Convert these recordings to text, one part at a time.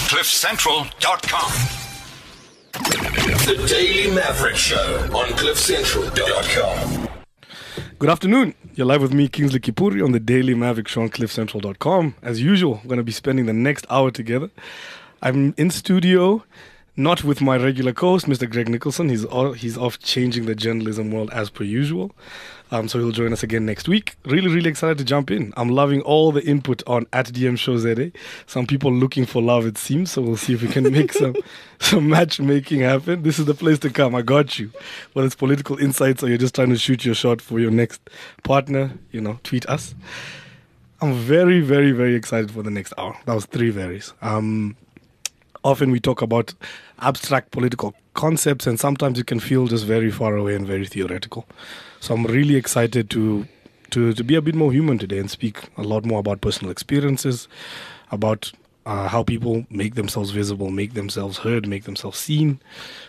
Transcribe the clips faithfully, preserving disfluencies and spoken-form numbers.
cliff central dot com. The Daily Maverick Show on cliff central dot com. Good afternoon. You're live with me, Kingsley Kipuri, on the Daily Maverick Show on cliff central dot com. As usual, we're going to be spending the next hour together. I'm in studio, not with my regular co-host, Mister Greg Nicholson. He's all, he's off changing the journalism world as per usual. Um, so he'll join us again next week. Really, really excited to jump in. I'm loving all the input on at D M Show Z A. Some people looking for love, it seems. So we'll see if we can make some some matchmaking happen. This is the place to come. I got you. Whether it's political insights or you're just trying to shoot your shot for your next partner, you know, tweet us. I'm very, very, very excited for the next hour. That was three varies. Um, often we talk about abstract political concepts, and sometimes it can feel just very far away and very theoretical. So I'm really excited to, to, to be a bit more human today and speak a lot more about personal experiences, about uh, how people make themselves visible, make themselves heard, make themselves seen,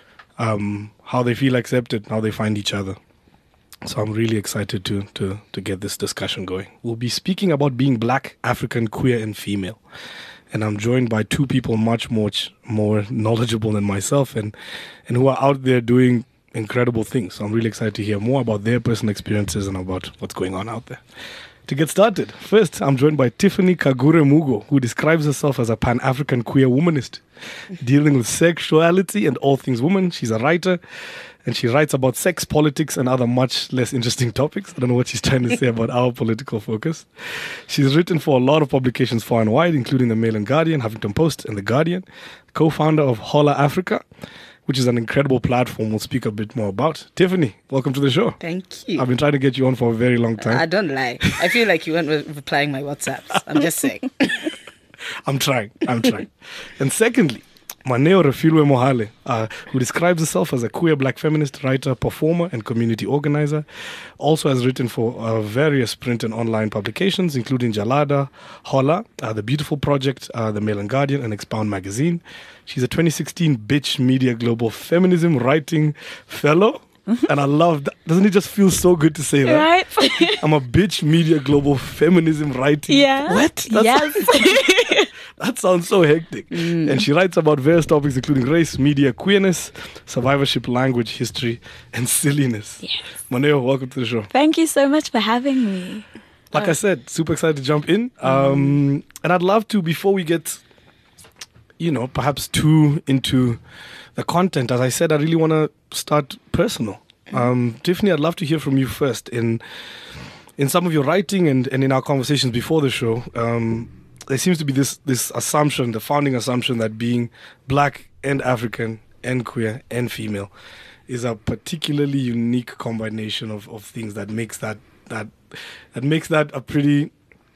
um, how they feel accepted, how they find each other. So I'm really excited to, to, to get this discussion going. We'll be speaking about being Black, African, queer, and female. And I'm joined by two people much more more knowledgeable than myself and, and who are out there doing incredible things. So I'm really excited to hear more about their personal experiences and about what's going on out there. To get started, first, I'm joined by Tiffany Kagure Mugo, who describes herself as a Pan-African queer womanist, dealing with sexuality and all things women. She's a writer, and she writes about sex, politics, and other much less interesting topics. I don't know what she's trying to say about our political focus. She's written for a lot of publications far and wide, including the Mail and Guardian, Huffington Post, and The Guardian. Co-founder of Holla Africa, which is an incredible platform we'll speak a bit more about. Tiffany, welcome to the show. Thank you. I've been trying to get you on for a very long time. I don't lie. I feel like you weren't re- replying my WhatsApps. I'm just saying. I'm trying. I'm trying. And secondly, Maneo Refilwe Mohale, uh, who describes herself as a queer Black feminist, writer, performer, and community organizer. Also has written for uh, various print and online publications, including Jalada, Holla, uh, The Beautiful Project, uh, The Mail and Guardian, and Expound Magazine. She's a twenty sixteen Bitch Media Global Feminism Writing Fellow. And I love that. Doesn't it just feel so good to say that? Right? I'm a Bitch Media Global Feminism Writing. Yeah. What? That's yes. That sounds so hectic. Mm. And she writes about various topics including race, media, queerness, survivorship, language, history, and silliness. Yes. Maneo, welcome to the show. Thank you so much for having me. Like oh. I said, super excited to jump in. Um, mm. And I'd love to, before we get, you know, perhaps too into the content, as I said, I really want to start personal. Um, Tiffany, I'd love to hear from you first. In in some of your writing and, and in our conversations before the show, um, there seems to be this this assumption, the founding assumption that being Black and African and queer and female is a particularly unique combination of, of things that makes that that that makes that a pretty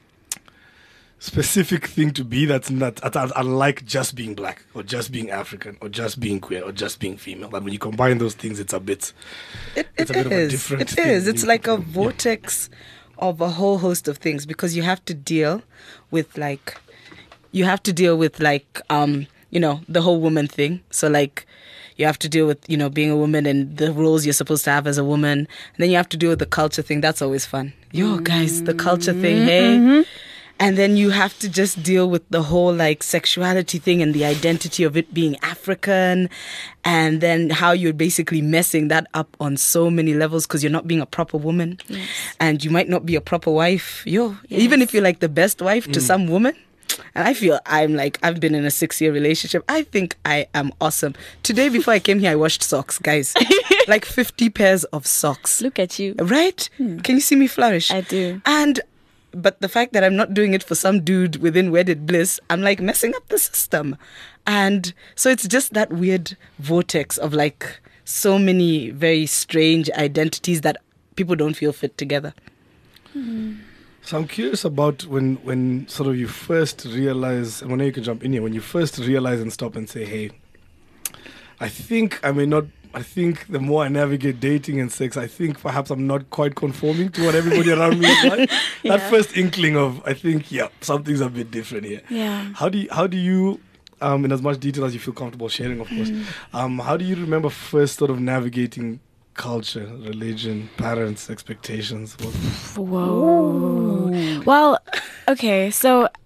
specific thing to be. That's not that's unlike just being Black or just being African or just being queer or just being female. That when you combine those things, it's a bit. It, it's it a bit is. of a different. It thing. is. It's You like know, a vortex of a whole host of things, because you have to deal with like you have to deal with like um you know the whole woman thing. So like you have to deal with, you know, being a woman and the roles you're supposed to have as a woman, and then you have to deal with the culture thing. That's always fun. Yo, guys, the culture thing, hey. Mm-hmm. And then you have to just deal with the whole like sexuality thing and the identity of it being African, and then how you're basically messing that up on so many levels because you're not being a proper woman. Yes. And you might not be a proper wife. Yo, Yes. even if you're like the best wife to Mm. some woman. And I feel I'm like, I've been in a six year relationship. I think I am awesome. Today before I came here, I washed socks, guys. Like fifty pairs of socks. Look at you. Right? Hmm. Can you see me flourish? I do. And but the fact that I'm not doing it for some dude within wedded bliss, I'm like messing up the system. And so it's just that weird vortex of like so many very strange identities that people don't feel fit together. Mm. So I'm curious about when, when sort of you first realize, and when you can jump in here, when you first realize and stop and say, hey, I think I may not, I think the more I navigate dating and sex, I think perhaps I'm not quite conforming to what everybody around me is like. Yeah. That first inkling of, I think, yeah, something's a bit different here. Yeah. How do you, how do you, um, in as much detail as you feel comfortable sharing, of course, Mm. um, how do you remember first sort of navigating culture, religion, parents, expectations? What? Whoa. Well, okay, so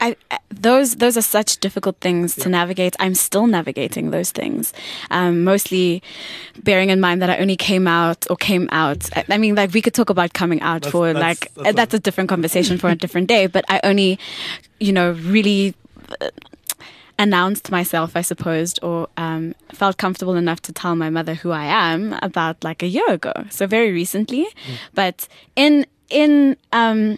I, I those those are such difficult things to navigate. I'm still navigating those things. Um, mostly bearing in mind that I only came out or came out. I, I mean, like we could talk about coming out That's- for that's- like that's that's, a- a different conversation for a different day. But I only, you know, really uh, announced myself, I suppose, or um, felt comfortable enough to tell my mother who I am about like a year ago. So very recently, Mm. but in in um,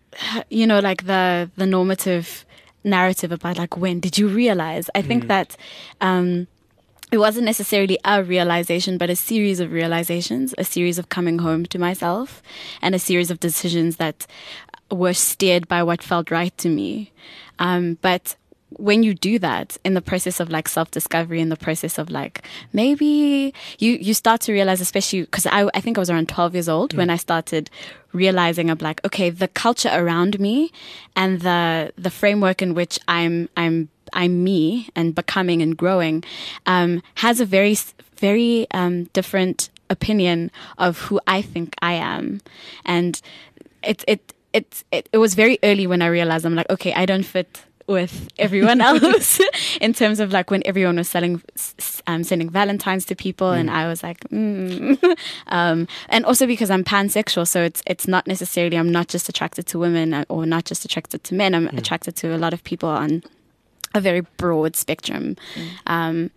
you know, like the the normative narrative about like when did you realize? I think that um, it wasn't necessarily a realization, but a series of realizations, a series of coming home to myself, and a series of decisions that were steered by what felt right to me. Um, but when you do that in the process of like self-discovery, in the process of like maybe you you start to realize, especially because I, I think I was around twelve years old when I started realizing of like, okay, the culture around me and the the framework in which I'm I'm I'm me and becoming and growing um, has a very very um, different opinion of who I think I am, and it it it it, it was very early when I realized I'm like, okay, I don't fit with everyone else in terms of like when everyone was selling um, sending Valentines to people, mm. and I was like mm. um, and also because I'm pansexual, so it's it's not necessarily I'm not just attracted to women or not just attracted to men. I'm mm. attracted to a lot of people on a very broad spectrum, mm. um,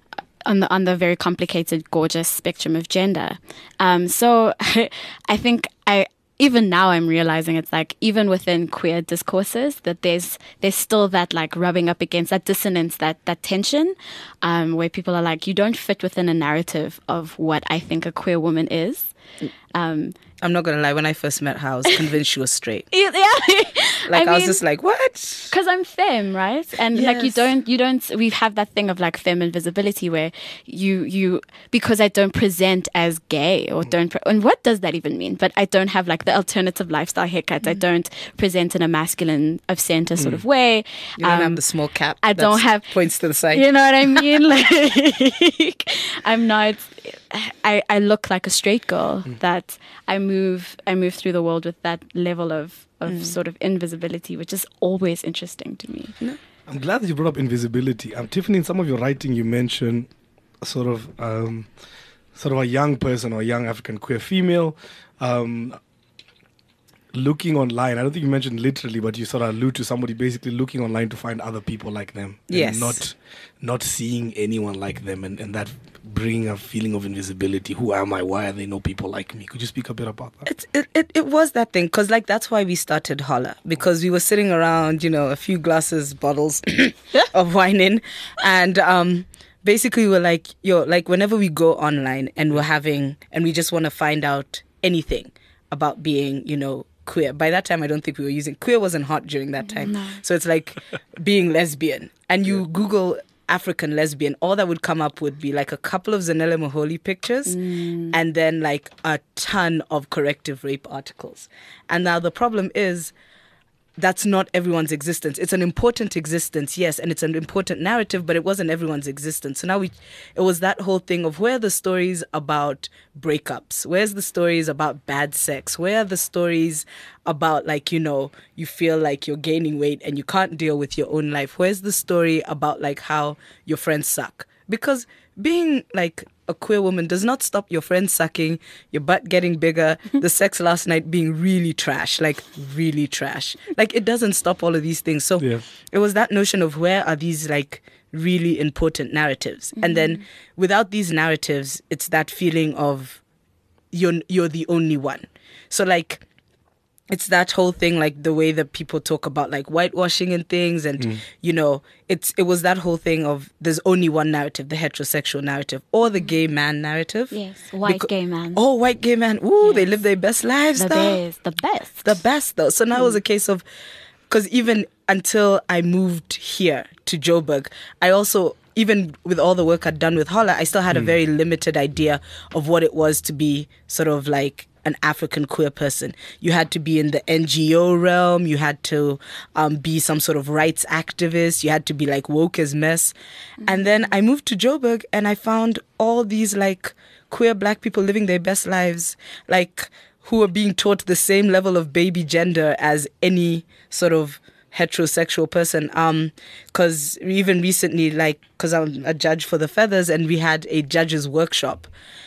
on the on the very complicated, gorgeous spectrum of gender. Um, so I think I. Even now I'm realizing it's like even within queer discourses that there's there's still that like rubbing up against that dissonance, that that tension, um, where people are like, you don't fit within a narrative of what I think a queer woman is. Um, I'm not gonna lie. When I first met her, I was convinced she was straight. yeah, Like I, I was mean, just like, what? because I'm femme, right? And like you Yes. don't, you don't. We have that thing of like femme invisibility, where you, you, because I don't present as gay or don't. Pre- and what does that even mean? But I don't have like the alternative lifestyle haircut. I don't present in a masculine of center sort of way. You don't Um, have the small cap. I don't that's have- points to the side. You know what I mean? Like, I'm not. I, I look like a straight girl. That I move. I move through the world with that level of of sort of invisibility, which is always interesting to me. I'm glad that you brought up invisibility. Um, Tiffany, in some of your writing, you mention sort of um, sort of a young person or a young African queer female um, looking online. I don't think you mentioned literally, but you sort of allude to somebody basically looking online to find other people like them. And Yes. not not seeing anyone like them, and, and that bringing a feeling of invisibility. Who am I? Why are there no people like me? Could you speak a bit about that? It, it, it, it was that thing, because like that's why we started Holla, because we were sitting around, you know, a few glasses, bottles of wine in, and um, basically we're like, yo, like whenever we go online and we're having, and we just want to find out anything about being, you know, queer. By that time, I don't think we were using, queer wasn't hot during that time. No. So it's like being lesbian, and you Google African lesbian, all that would come up would be like a couple of Zanele Maholi pictures and then like a ton of corrective rape articles. And now the problem is that's not everyone's existence. It's an important existence, yes, and it's an important narrative, but it wasn't everyone's existence. So now we, it was that whole thing of where are the stories about breakups? Where's the stories about bad sex? Where are the stories about like, you know, you feel like you're gaining weight and you can't deal with your own life? Where's the story about like how your friends suck? Because being like a queer woman does not stop your friends sucking, your butt getting bigger, the sex last night being really trash, like really trash. Like it doesn't stop all of these things. So Yeah. it was that notion of where are these like really important narratives? And then without these narratives, it's that feeling of you're you're the only one. So like it's that whole thing, like the way that people talk about like whitewashing and things, and you know, it's it was that whole thing of there's only one narrative, the heterosexual narrative or the gay man narrative. Yes, white Becau- gay man. Oh, white gay man. Ooh, they Yes. live their best lives. the though. best, the best. The best though. So now it was a case of, because even until I moved here to Joburg, I also, even with all the work I'd done with Holla, I still had a very limited idea of what it was to be sort of like an African queer person. You had to be in the N G O realm. You had to um, be some sort of rights activist. You had to be like woke as mess. And then I moved to Joburg and I found all these like queer black people living their best lives, like who are being taught the same level of baby gender as any sort of heterosexual person. Um, because even recently, like, because I'm a judge for the Feathers, and we had a judges workshop.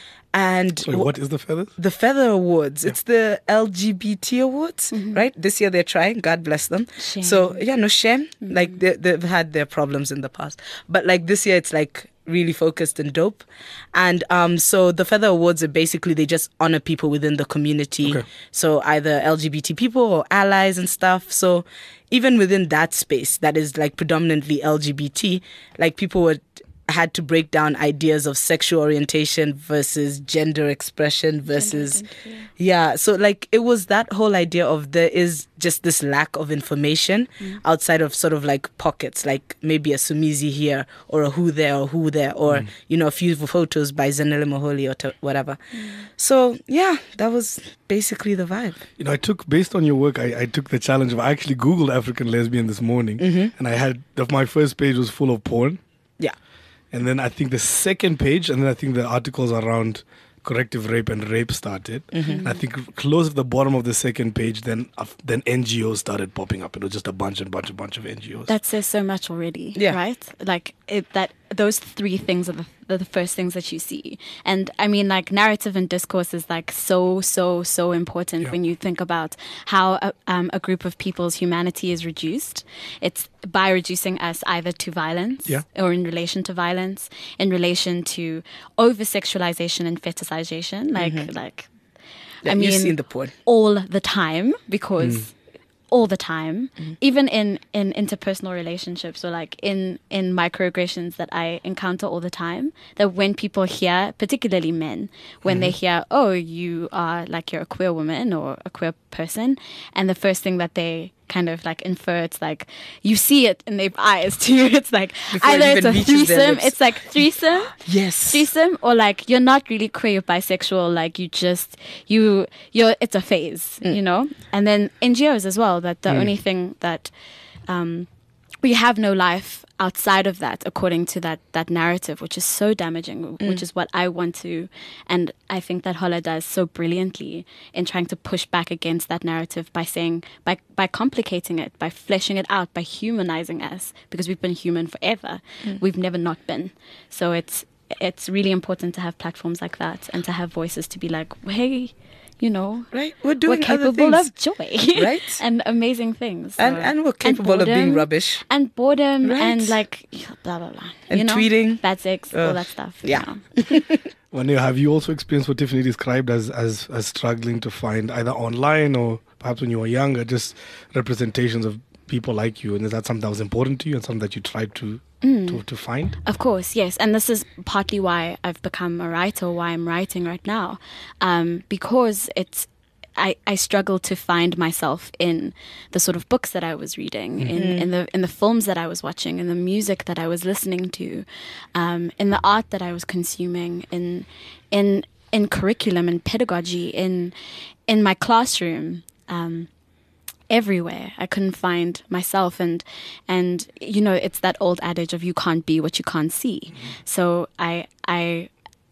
And Sorry, what is the Feathers? The Feather Awards. Yeah. It's the L G B T Awards, mm-hmm. right? This year they're trying. God bless them. Shame. So, yeah, no shame. Mm-hmm. Like, they, they've had their problems in the past. But, like, this year it's, like, really focused and dope. And um, so the Feather Awards are basically, they just honor people within the community. Okay. So either L G B T people or allies and stuff. So even within that space that is, like, predominantly L G B T, like, people were... had to break down ideas of sexual orientation versus gender expression versus Gender yeah so like it was that whole idea of there is just this lack of information mm. outside of sort of like pockets, like maybe a Sumizi here or a who there or who there or mm. you know, a few photos by Zanele Moholi or t- whatever mm. So yeah, that was basically the vibe. You know, I took, based on your work, I, I took the challenge of, I actually Googled African lesbian this morning, mm-hmm. and I had, my first page was full of porn. Yeah. And then I think the second page, and then I think the articles around corrective rape and rape started. Mm-hmm. And I think close at the bottom of the second page, then uh, then N G Os started popping up. It was just a bunch and bunch and bunch of N G Os. That says so much already, yeah. right? Like it, that. Those three things are the, are the first things that you see. And I mean, like, narrative and discourse is like so, so, so important yeah. when you think about how a, um, a group of people's humanity is reduced. It's by reducing us either to violence yeah. or in relation to violence, in relation to over-sexualization and fetishization. Like, mm-hmm. like yeah, I mean, you've seen the porn. all the time, because... Mm. all the time, mm. even in, in interpersonal relationships or like in, in microaggressions that I encounter all the time, that when people hear, particularly men, when mm. they hear, oh, you are like, you're a queer woman or a queer person, and the first thing that they kind of like infer, it's like, you see it in their eyes too. It's like, Before either it it's a threesome, it's like threesome, yes, threesome, or like, you're not really queer, bisexual, like you just, you, you're, it's a phase, mm. you know? And then N G Os as well, that the mm. only thing that, um, we have no life outside of that, according to that that narrative, which is so damaging, mm. which is what I want to, and I think that Holla does so brilliantly in trying to push back against that narrative by saying, by by complicating it, by fleshing it out, by humanizing us, because we've been human forever. Mm. We've never not been. So it's it's really important to have platforms like that and to have voices to be like, hey, you know, right? We're doing we're capable other of joy, right? And amazing things, so. and and we're capable and boredom, of being rubbish and boredom, right. and like blah blah blah, and you know? tweeting, bad sex, uh, all that stuff. Yeah. You know? Wanya, have you also experienced what Tiffany described as, as as struggling to find either online or perhaps when you were younger, just representations of people like you? And is that something that was important to you and something that you tried to mm. to, to find? Of course, yes. And this is partly why I've become a writer, why I'm writing right now, um, because it's. I, I struggled to find myself in the sort of books that I was reading, mm-hmm. in, in the in the films that I was watching, in the music that I was listening to, um, in the art that I was consuming, in in in curriculum and pedagogy, in in my classroom, um, everywhere. I couldn't find myself, and and you know, it's that old adage of you can't be what you can't see. Mm-hmm. So I I.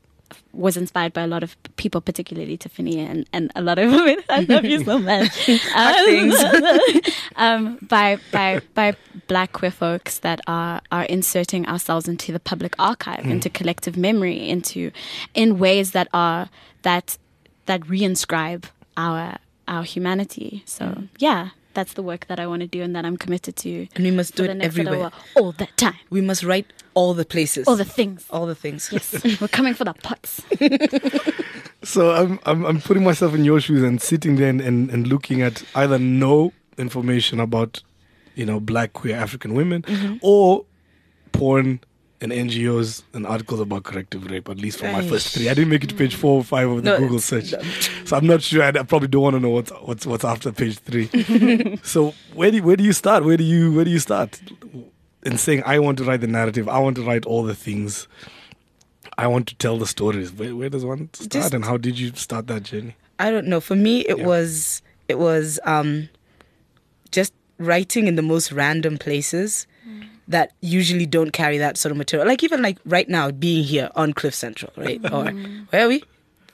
was inspired by a lot of people, particularly Tiffany and, and a lot of women. I love you so much. Um, um, by by by Black queer folks that are are inserting ourselves into the public archive, mm. into collective memory, into in ways that are that that reinscribe our our humanity. So mm. yeah. That's the work that I want to do and that I'm committed to. And we must do it everywhere. All the time. We must write all the places. All the things. All the things. Yes. We're coming for the pots. So I'm, I'm I'm putting myself in your shoes and sitting there and, and, and looking at either no information about, you know, Black queer African women, mm-hmm. or porn and N G Os and articles about corrective rape, at least for my first three. I didn't make it to page four or five of the no, Google search. So I'm not sure. I, I probably don't want to know what's what's what's after page three. So where do where do you start? Where do you where do you start? In saying I want to write the narrative, I want to write all the things, I want to tell the stories. Where where does one start, Just, and how did you start that journey? I don't know. For me, it yeah. was it was um, just writing in the most random places. Mm. That usually don't carry that sort of material. Like even like right now, being here on Cliff Central, right? Or where are we?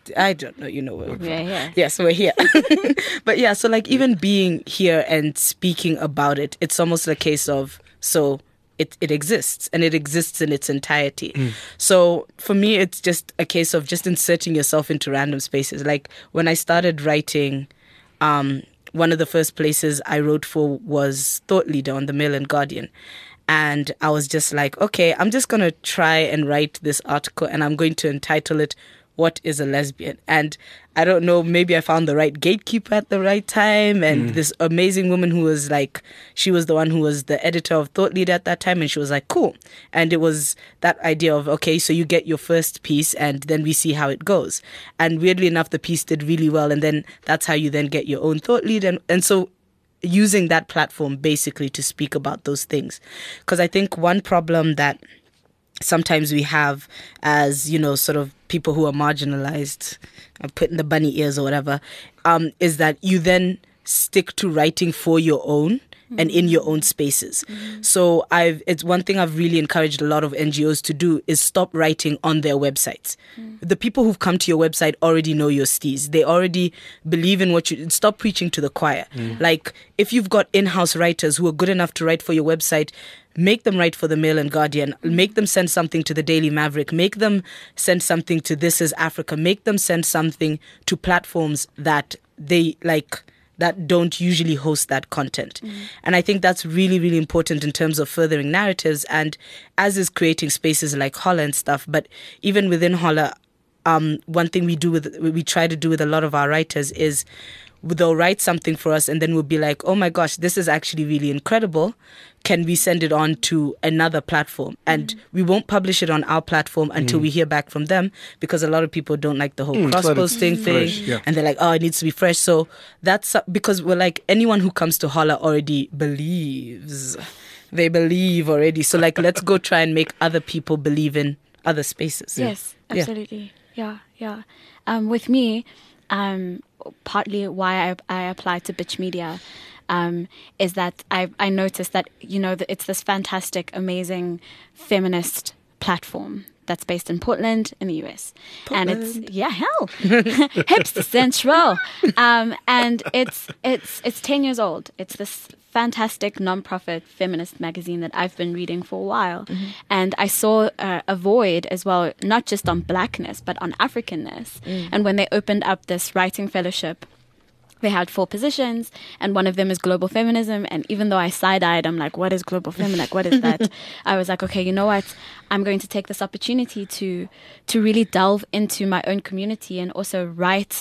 I don't know, you know. We're, We're here. Yes, we're here. But yeah, so like even being here and speaking about it, it's almost a case of, so it, it exists and it exists in its entirety. Mm. So for me, it's just a case of just inserting yourself into random spaces. Like when I started writing, um, one of the first places I wrote for was Thought Leader on the Mail and Guardian. And I was just like, okay, I'm just going to try and write this article and I'm going to entitle it, What is a Lesbian? And I don't know, maybe I found the right gatekeeper at the right time. And mm. this amazing woman who was like, she was the one who was the editor of Thought Leader at that time. And she was like, cool. And it was that idea of, okay, so you get your first piece and then we see how it goes. And weirdly enough, the piece did really well. And then that's how you then get your own Thought Leader. And, and so using that platform basically to speak about those things. Because I think one problem that sometimes we have as, you know, sort of people who are marginalized, put in the bunny ears or whatever, um, is that you then stick to writing for your own and in your own spaces. Mm-hmm. So I've it's one thing I've really encouraged a lot of N G Os to do is stop writing on their websites. Mm. The people who've come to your website already know your steez. They already believe in what you... Stop preaching to the choir. Mm. Like, if you've got in-house writers who are good enough to write for your website, make them write for the Mail and Guardian. Make them send something to the Daily Maverick. Make them send something to This Is Africa. Make them send something to platforms that they, like... that don't usually host that content. Mm. And I think that's really, really important in terms of furthering narratives, and as is creating spaces like Holla and stuff. But even within Holla, um, one thing we do with, we try to do with a lot of our writers is they'll write something for us and then we'll be like, oh my gosh, this is actually really incredible. Can we send it on to another platform? And mm. we won't publish it on our platform until mm. we hear back from them, because a lot of people don't like the whole mm, cross-posting thing. Fresh, yeah. And they're like, oh, it needs to be fresh. So that's uh, because we're like, anyone who comes to Holla already believes. They believe already. So like, let's go try and make other people believe in other spaces. Yes, yeah. absolutely. Yeah, yeah. Um, with me, um, partly why I, I applied to Bitch Media um, is that I, I noticed that, you know, that it's this fantastic, amazing feminist platform that's based in Portland in the U S. Portland. And it's, yeah, hell, hipster central. Um, and it's, it's, it's ten years old. It's this fantastic nonprofit feminist magazine that I've been reading for a while. Mm-hmm. And I saw uh, a void as well, not just on blackness, but on Africanness. Mm. And when they opened up this writing fellowship, they had four positions, and one of them is global feminism. And even though I side-eyed, I'm like, what is global feminism? Like, what is that? I was like, okay, you know what? I'm going to take this opportunity to to really delve into my own community and also write,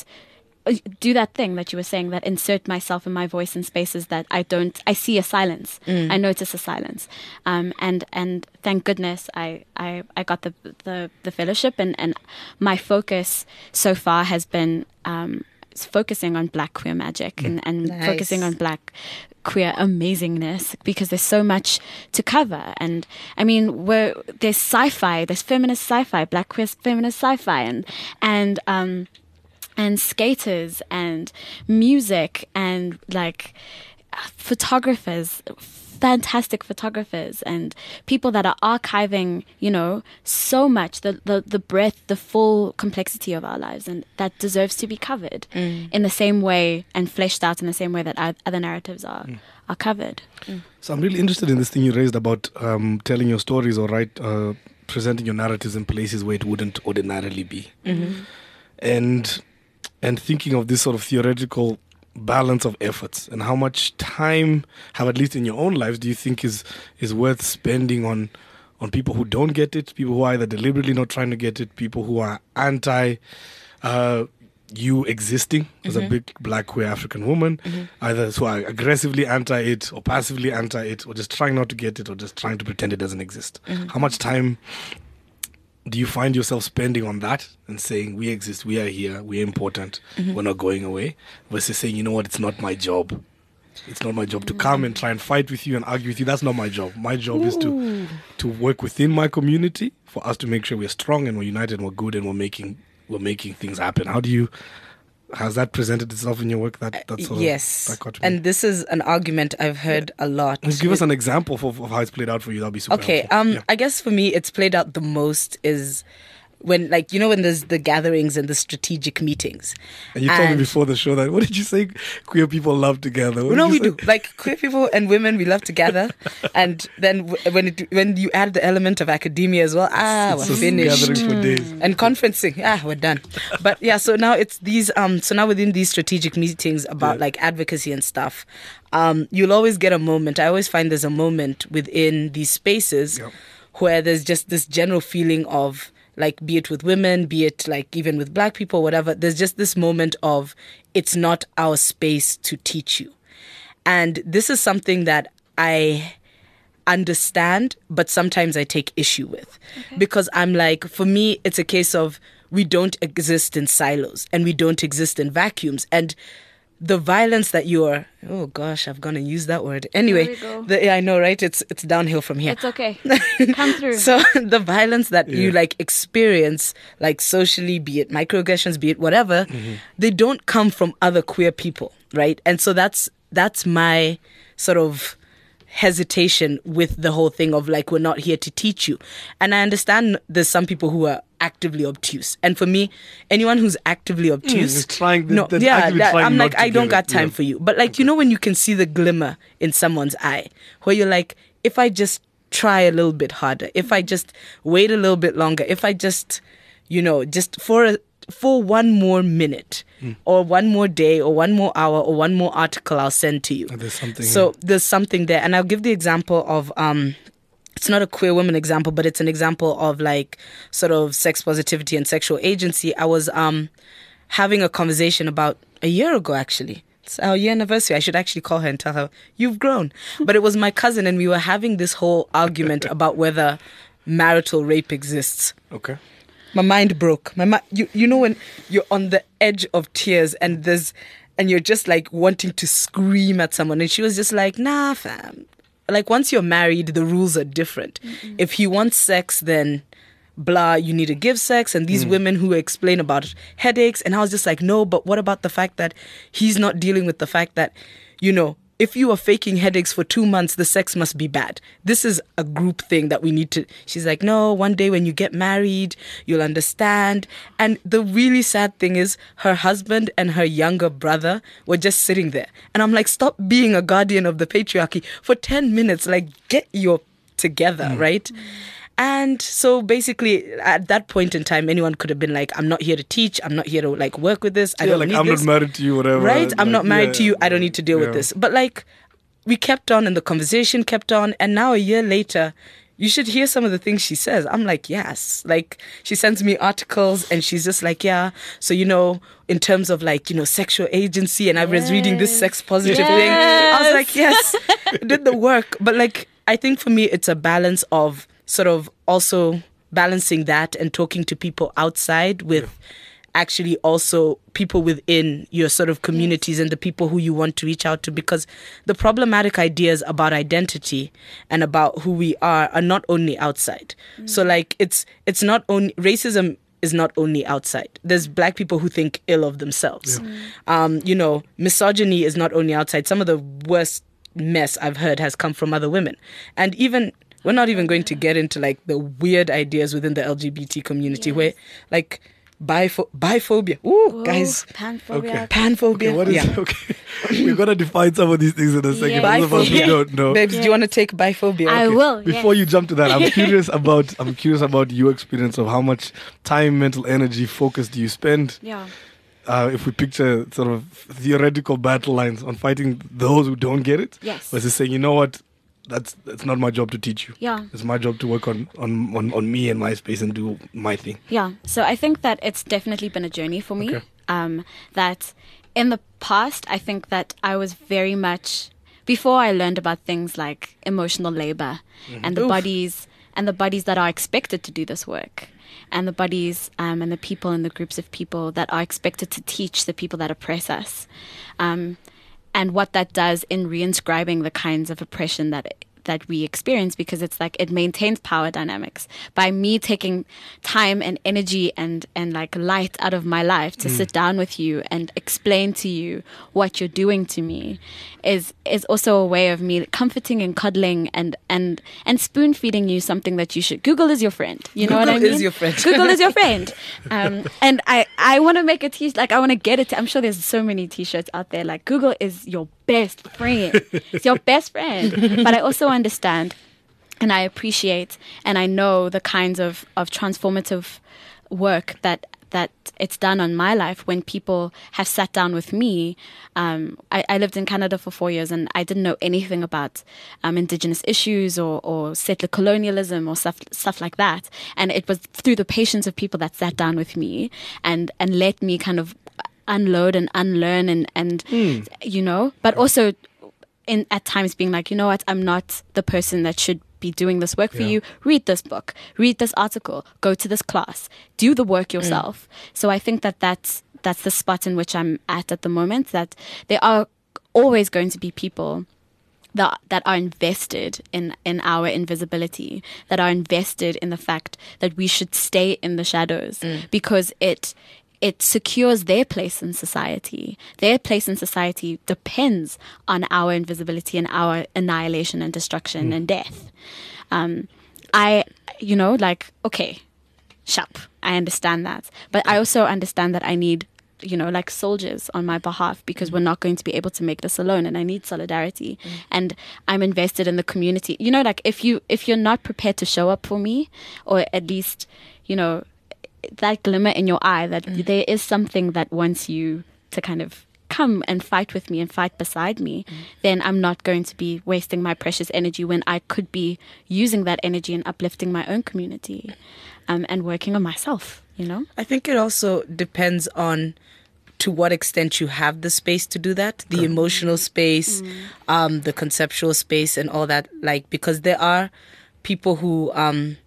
do that thing that you were saying, that insert myself and my voice in spaces that I don't, I see a silence. Mm. I notice a silence. Um, and, and thank goodness I, I, I got the, the, the fellowship, and, and my focus so far has been, um, focusing on Black queer magic and, and nice. focusing on Black queer amazingness, because there's so much to cover. And I mean, we're, there's sci-fi, there's feminist sci-fi, Black queer feminist sci-fi, and and um and skaters and music and like photographers, fantastic photographers, and people that are archiving, you know, so much, the, the, the breadth, the full complexity of our lives, and that deserves to be covered mm. in the same way and fleshed out in the same way that other narratives are mm. are covered. Mm. So I'm really interested in this thing you raised about um, telling your stories or right, uh, presenting your narratives in places where it wouldn't ordinarily be. Mm-hmm. And and thinking of this sort of theoretical balance of efforts, and how much time, how at least in your own lives, do you think is is worth spending on on people who don't get it, people who are either deliberately not trying to get it, people who are anti uh, you existing as mm-hmm. a big Black queer African woman, mm-hmm. either who are aggressively anti it or passively anti it, or just trying not to get it, or just trying to pretend it doesn't exist. Mm-hmm. How much time do you find yourself spending on that and saying, we exist, we are here, we're important, mm-hmm. we're not going away, versus saying, you know what, it's not my job. It's not my job to come and try and fight with you and argue with you. That's not my job. My job Ooh. is to to work within my community for us to make sure we're strong and we're united and we're good and we're making we're making things happen. How do you, has that presented itself in your work? That, that sort yes. of, that and this is an argument I've heard a lot. Just give us an example of, of how it's played out for you. That'll be super Okay, helpful. um, yeah. I guess for me, it's played out the most is when, like, you know, when there's the gatherings and the strategic meetings. And you told me And- before the show that, what did you say? Queer people love to gather. What no, did we you do. say? Like queer people and women, we love to gather, and then w- when it, when you add the element of academia as well, ah, It's we're just finished. gathering for days. And conferencing, ah, we're done. But yeah, so now it's these. Um, so now within these strategic meetings about Yeah. like advocacy and stuff, um, you'll always get a moment. I always find there's a moment within these spaces Yep. where there's just this general feeling of, like, be it with women, be it like even with black people, whatever, there's just this moment of it's not our space to teach you. And this is something that I understand, but sometimes I take issue with. Because I'm like, for me, it's a case of we don't exist in silos and we don't exist in vacuums. And the violence that you're, oh gosh, I've gone and used that word. Anyway, There we go. the, yeah, I know, right? It's it's downhill from here. It's okay. Come through. So the violence that you Yeah. like experience, like socially, be it microaggressions, be it whatever, they don't come from other queer people, right? And so that's that's my sort of hesitation with the whole thing of like, we're not here to teach you. And I understand there's some people who are actively obtuse, and for me, anyone who's actively obtuse, is trying- no, that's yeah, actively that- trying I'm not like, to I don't get got it, time yeah. for you. But like, you know, when you can see the glimmer in someone's eye, where you're like, if I just try a little bit harder, if I just wait a little bit longer, if I just, you know, just for a, for one more minute or one more day or one more hour or one more article I'll send to you. And there's something So there's something there. And I'll give the example of, um, it's not a queer woman example, but it's an example of like sort of sex positivity and sexual agency. I was um, having a conversation about a year ago, actually. It's our year anniversary. I should actually call her and tell her, you've grown. But it was my cousin, and we were having this whole argument about whether marital rape exists. Okay. My mind broke. My mi- you you know when you're on the edge of tears and there's and you're just like wanting to scream at someone, and she was just like, nah, fam. Like, once you're married, the rules are different. If he wants sex, then blah, you need to give sex. And these women who explain about headaches, and I was just like, no, but what about the fact that he's not dealing with the fact that, you know, if you are faking headaches for two months, the sex must be bad. This is a group thing that we need to. She's like, no, one day when you get married, you'll understand. And the really sad thing is her husband and her younger brother were just sitting there. And I'm like, stop being a guardian of the patriarchy for ten minutes. Like, get your together, right? And so basically, at that point in time, anyone could have been like, I'm not here to teach. I'm not here to like work with this. I Yeah, don't like need I'm this. not married to you, whatever. Right? I'm Like, not married yeah, to you. I don't need to deal yeah. with this. But like, we kept on and the conversation kept on. And now a year later, you should hear some of the things she says. I'm like, yes. Like, she sends me articles and she's just like, yeah. So, you know, in terms of like, you know, sexual agency, and I was reading this sex positive thing. I was like, yes, did the work. But like, I think for me, it's a balance of sort of also balancing that and talking to people outside with actually also people within your sort of communities and the people who you want to reach out to, because the problematic ideas about identity and about who we are are not only outside. So like, it's it's not only racism is not only outside. There's black people who think ill of themselves. Um, you know, misogyny is not only outside. Some of the worst mess I've heard has come from other women. And even we're not even going to get into like the weird ideas within the L G B T community where like bipho- biphobia. Ooh, Whoa, guys. panphobia. Okay. Panphobia. Okay, what is yeah. okay? We're gonna define some of these things in a second. Yeah. Those of us who Biphobia. don't know. Babes, do you want to take biphobia? I Okay. will. Before yes. you jump to that, I'm curious about I'm curious about your experience of how much time, mental energy, focus do you spend? Yeah. Uh, if we picture sort of theoretical battle lines on fighting those who don't get it, Yes. versus saying, you know what, that's that's not my job to teach you. Yeah. It's my job to work on on, on, on me and my space and do my thing. Yeah. So I think that it's definitely been a journey for me. Okay. Um, that in the past, I think that I was very much, before I learned about things like emotional labor and the Oof. bodies and the bodies that are expected to do this work, and the bodies um, and the people and the groups of people that are expected to teach the people that oppress us. Um, and what that does in reinscribing the kinds of oppression that that we experience, because it's like it maintains power dynamics by me taking time and energy and and like light out of my life to sit down with you and explain to you what you're doing to me is is also a way of me comforting and cuddling and and and spoon feeding you something that you should. Google is your friend. You know Google what I mean? is your friend. Google is your friend. Um, and I I want to make a t like I want to get it. I'm sure there's so many t-shirts out there like Google is your best friend. It's your best friend. But I also understand and I appreciate and I know the kinds of, of transformative work that that it's done on my life when people have sat down with me. Um, I, I lived in Canada for four years and I didn't know anything about um, Indigenous issues or, or settler colonialism or stuff stuff like that. And it was through the patience of people that sat down with me and, and let me kind of unload and unlearn and, and mm. you know, but also in at times being like, you know what, I'm not the person that should be doing this work for yeah. you. Read this book, read this article, go to this class, do the work yourself. Mm. So I think that that's, that's the spot in which I'm at at the moment, that there are always going to be people that that are invested in, in our invisibility, that are invested in the fact that we should stay in the shadows mm. because it it secures their place in society. Their place in society depends on our invisibility and our annihilation and destruction mm. and death. Um, I, you know, like, okay, sharp. I understand that. But I also understand that I need, you know, like soldiers on my behalf because we're not going to be able to make this alone and I need solidarity. Mm. And I'm invested in the community. You know, like if you, if you're not prepared to show up for me or at least, you know, that glimmer in your eye that mm. there is something that wants you to kind of come and fight with me and fight beside me, mm. then I'm not going to be wasting my precious energy when I could be using that energy and uplifting my own community um, and working on myself, you know? I think it also depends on to what extent you have the space to do that, the emotional space, mm. um, the conceptual space and all that, like, because there are people who... Um,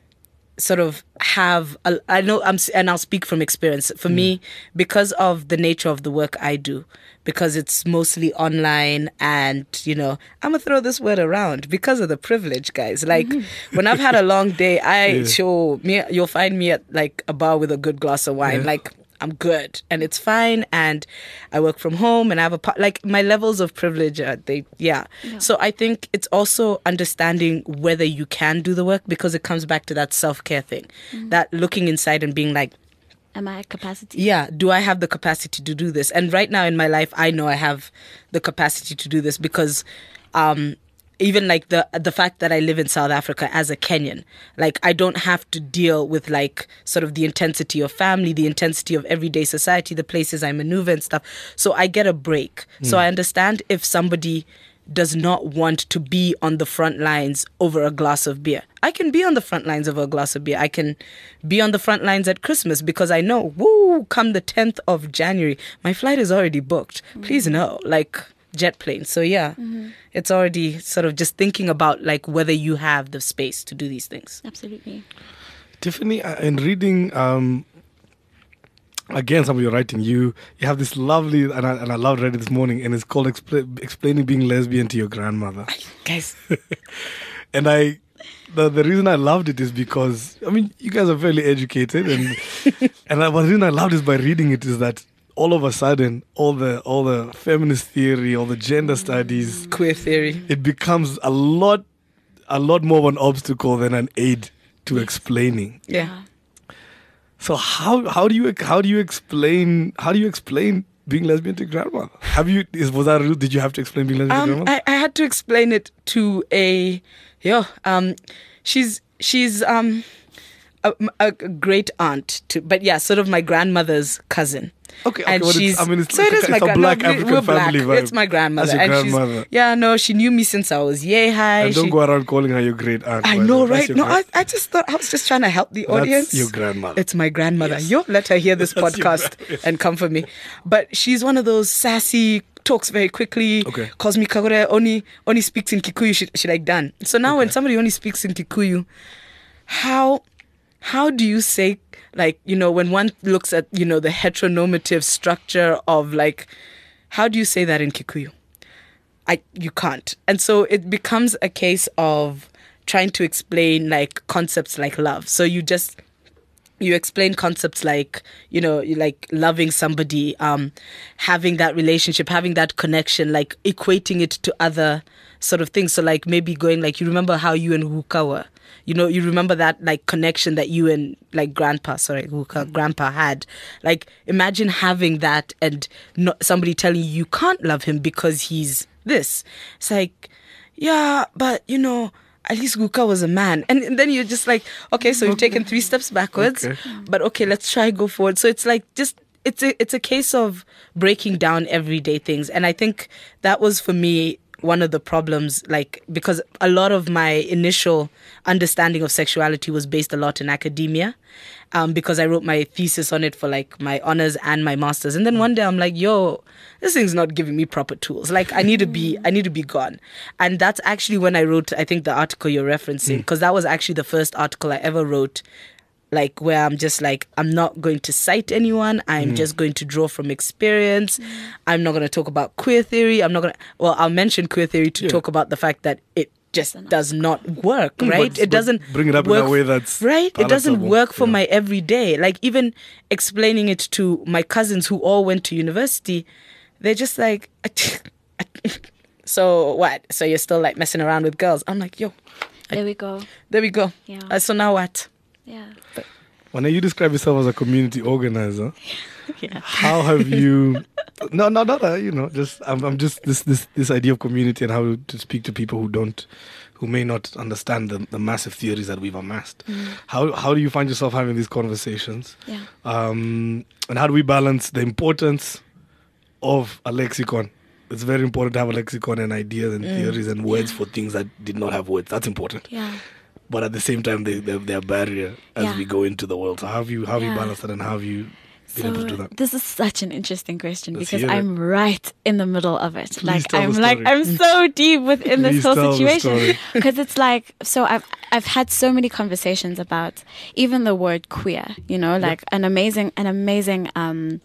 sort of have a, I know I'm and I'll speak from experience for mm. me because of the nature of the work I do, because it's mostly online and you know I'm gonna throw this word around because of the privilege, guys. Like mm-hmm. when I've had a long day, I yeah. show me you'll find me at like a bar with a good glass of wine, yeah. like I'm good and it's fine and I work from home and I have a part, like my levels of privilege are they yeah. yeah so I think it's also understanding whether you can do the work, because it comes back to that self-care thing, mm-hmm. that looking inside and being like, am I at capacity? Yeah, do I have the capacity to do this? And right now in my life I know I have the capacity to do this because um even like the the fact that I live in South Africa as a Kenyan, like I don't have to deal with like sort of the intensity of family, the intensity of everyday society, the places I maneuver and stuff. So I get a break. Mm. So I understand if somebody does not want to be on the front lines over a glass of beer. I can be on the front lines over a glass of beer. I can be on the front lines at Christmas because I know, woo, come the tenth of January, my flight is already booked. Mm. Please know, like... jet plane. So yeah, mm-hmm. it's already sort of just thinking about like whether you have the space to do these things. Absolutely. Tiffany, uh, in reading, um, again, some of your writing, you you have this lovely, and I, and I loved reading this morning, and it's called Expl- Explaining Being Lesbian to Your Grandmother. Guys. And I, the, the reason I loved it is because, I mean, you guys are fairly educated, and and I, the reason I loved it by reading it is that all of a sudden, all the all the feminist theory, all the gender studies, queer theory, it becomes a lot, a lot more of an obstacle than an aid to explaining. Yeah. So how how do you how do you explain how do you explain being lesbian to grandma? Have you is was that did you have to explain being lesbian um, to grandma? I, I had to explain it to a yeah. Um, she's she's um a, a great aunt to, but yeah, sort of my grandmother's cousin. Okay, okay, and well, she's it's, I mean, it's, so like it is a, my it's a gra- black no, African we're black. family vibe. It's my grandmother. That's your and grandmother. She's, yeah, no, she knew me since I was yay high. And don't she, go around calling her your great aunt. I know, right? No, I, I just thought I was just trying to help the That's audience. your grandmother. It's my grandmother. Yes. Yo, let her hear this That's podcast your, yes. and come for me. But she's one of those sassy, talks very quickly, okay. calls me Kagure, only only speaks in Kikuyu, she, she like done. So now okay. when somebody only speaks in Kikuyu, how how do you say, like, you know, when one looks at, you know, the heteronormative structure of like, how do you say that in Kikuyu? I you can't. And so it becomes a case of trying to explain like concepts like love. So you just you explain concepts like, you know, you like loving somebody, um, having that relationship, having that connection, like equating it to other sort of things. So like maybe going like, you remember how you and Huka were, you know, you remember that like connection that you and like grandpa, sorry, Huka, grandpa had. Like imagine having that and not somebody telling you you can't love him because he's this. It's like, yeah, but you know, at least Guka was a man. And, and then you're just like, okay, so you've taken three steps backwards, Okay. but okay, let's try go forward. So it's like just, it's a, it's a case of breaking down everyday things. And I think that was for me one of the problems, like, because a lot of my initial understanding of sexuality was based a lot in academia, um, because I wrote my thesis on it for like my honors and my masters. And then one day I'm like, yo, this thing's not giving me proper tools. Like I need to be, I need to be gone. And that's actually when I wrote, I think the article you're referencing, because that was actually the first article I ever wrote, like where I'm just like, I'm not going to cite anyone. I'm mm. just going to draw from experience. Mm. I'm not going to talk about queer theory. I'm not going to, well, I'll mention queer theory to yeah. talk about the fact that it just does not work, right? But, it doesn't bring it up work, in a way that's right. It doesn't work for yeah. my everyday. Like even explaining it to my cousins who all went to university, they're just like, so what? So you're still like messing around with girls? I'm like, yo, there we go. There we go. Yeah. Uh, so now what? Yeah. When you describe yourself as a community organizer, yeah. how have you? No, no, not that. You know, just I'm, I'm just this this this idea of community and how to speak to people who don't, who may not understand the, the massive theories that we've amassed. Mm. How how do you find yourself having these conversations? Yeah. Um, and how do we balance the importance of a lexicon? It's very important to have a lexicon and ideas and mm. theories and words yeah. for things that did not have words. That's important. Yeah. But at the same time, they, they're, they're a barrier as yeah. we go into the world. So how have you, how have yeah. you balanced that and how have you been so able to do that? This is such an interesting question Let's because I'm right in the middle of it. Please like tell I'm the like story. I'm so deep within Please this whole tell the situation story. because it's like so I've I've had so many conversations about even the word queer. You know, like yep. an amazing an amazing. Um,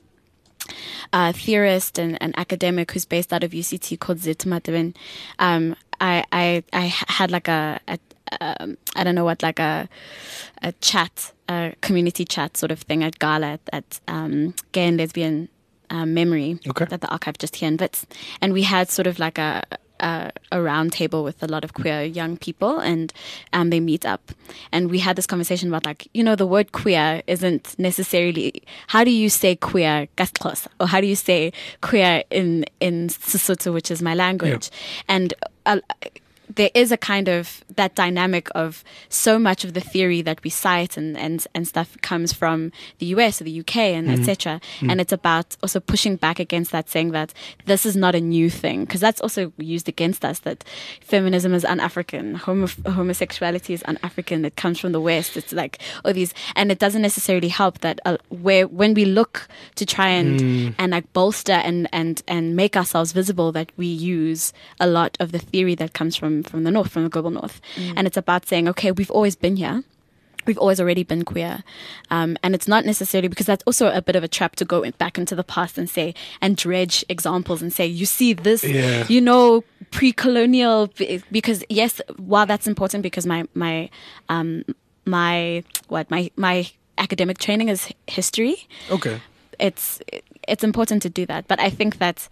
Uh, theorist and, and academic who's based out of U C T called Zitto Matebeni. Um, I, I I had like a, a um, I don't know what like a a chat, a community chat sort of thing at Gala at, at um, Gay and Lesbian um, Memory okay. at the archive just here in Wits, and we had sort of like a. Uh, a round table with a lot of queer young people, and um, they meet up, and we had this conversation about like, you know, the word queer isn't necessarily, how do you say queer Xhosa, or how do you say queer in in Sesotho, which is my language, yeah. and uh, there is a kind of that dynamic of so much of the theory that we cite and, and, and stuff comes from the U S or the U K and mm-hmm. et cetera. Mm-hmm. And it's about also pushing back against that, saying that this is not a new thing, because that's also used against us, that feminism is un-African, homo- homosexuality is un-African, it comes from the West. It's like all these, and it doesn't necessarily help that uh, where when we look to try and mm. and like bolster and, and, and make ourselves visible, that we use a lot of the theory that comes from from the north, from the global north. Mm. And it's about saying, okay, we've always been here. We've always already been queer. Um, and it's not necessarily, because that's also a bit of a trap to go back into the past and say, and dredge examples and say, you see this, yeah. you know, pre-colonial, because yes, while that's important, because my, my, um, my, what, my, my academic training is history. Okay. It's, it's important to do that. But I think that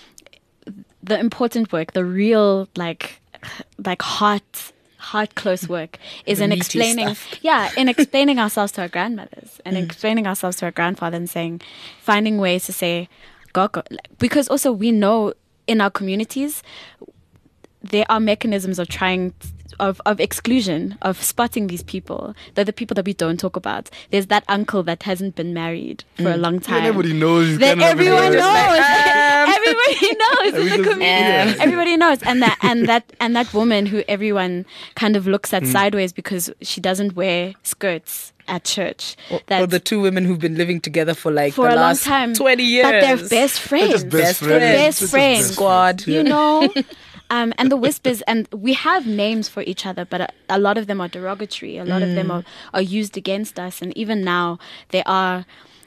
the important work, the real, like, like heart, heart close work is the in meaty explaining, stuff. yeah, in explaining ourselves to our grandmothers and Mm. explaining ourselves to our grandfather and saying, finding ways to say, go, go. Because also we know in our communities, there are mechanisms of trying of, of exclusion, of spotting these people. They're the people that we don't talk about. There's that uncle that hasn't been married for a long time. Yeah, everybody knows. he's That kind of everyone like- knows. um. Everybody knows. It's a Everything- community. yeah. Everybody knows. And that and that and that woman who everyone kind of looks at sideways because she doesn't wear skirts at church. Or, That's or the two women who've been living together for like for the a long last time. twenty years. But they're best friends. just best Best friends. friends. Best Just friends. Squad. You know? Um, and the whispers, and we have names for each other, but a, a lot of them are derogatory. A lot of them are, are used against us. And even now, there are